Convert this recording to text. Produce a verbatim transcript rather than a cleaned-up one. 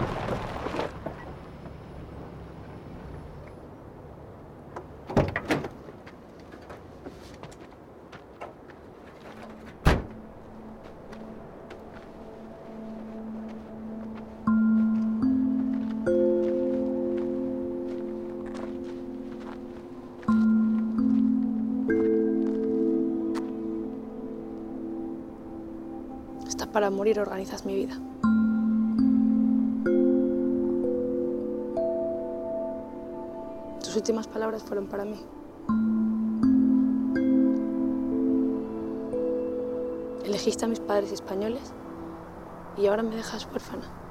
Hasta para morir organizas mi vida. Tus últimas palabras fueron para mí. Elegiste a mis padres españoles y ahora me dejas huérfana.